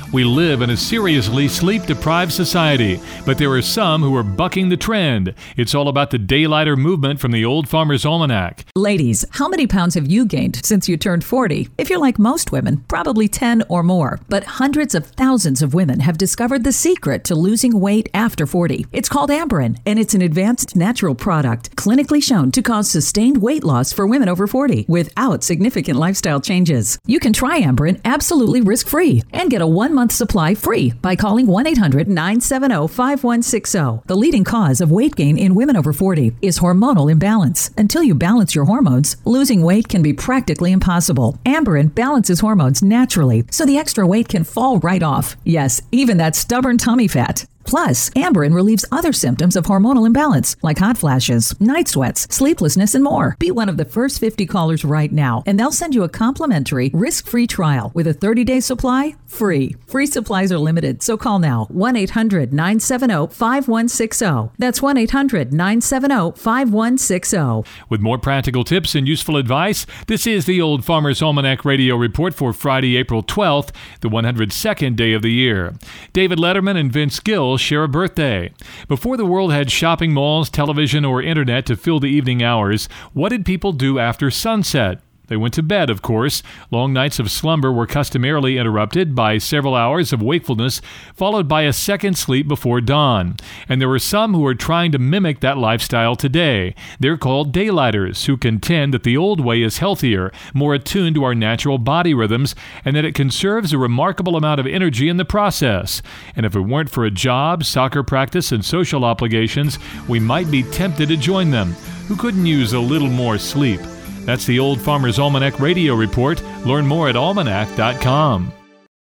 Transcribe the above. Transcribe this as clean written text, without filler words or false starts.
We live in a seriously sleep-deprived society, but there are some who are bucking the trend. It's all about the Daylighter movement from the Old Farmer's Almanac. Ladies, how many pounds have you gained since you turned 40? If you're like most women, probably 10 or more. But hundreds of thousands of women have discovered the secret to losing weight after 40. It's called Amberen, and it's an advanced natural product clinically shown to cause sustained weight loss for women over 40 without significant lifestyle changes. You can try Amberen absolutely risk-free and get a 1-month supply free by calling 1-800-970-5160. The leading cause of weight gain in women over 40 is hormonal imbalance. Until you balance your hormones, losing weight can be practically impossible. Amberen balances hormones naturally, so the extra weight can fall right off. Yes, even that stubborn tummy fat. Plus, Amberen relieves other symptoms of hormonal imbalance, like hot flashes, night sweats, sleeplessness, and more. Be one of the first 50 callers right now, and they'll send you a complimentary, risk-free trial with a 30-day supply free. Free supplies are limited, so call now. 1-800-970-5160. That's 1-800-970-5160. With more practical tips and useful advice, this is the Old Farmer's Almanac Radio Report for Friday, April 12th, the 102nd day of the year. David Letterman and Vince Gill share a birthday. Before the world had shopping malls, television, or internet to fill the evening hours, what did people do after sunset? They went to bed, of course. Long nights of slumber were customarily interrupted by several hours of wakefulness, followed by a second sleep before dawn. And there are some who are trying to mimic that lifestyle today. They're called daylighters, who contend that the old way is healthier, more attuned to our natural body rhythms, and that it conserves a remarkable amount of energy in the process. And if it weren't for a job, soccer practice, and social obligations, we might be tempted to join them. Who couldn't use a little more sleep? That's the Old Farmer's Almanac Radio Report. Learn more at almanac.com.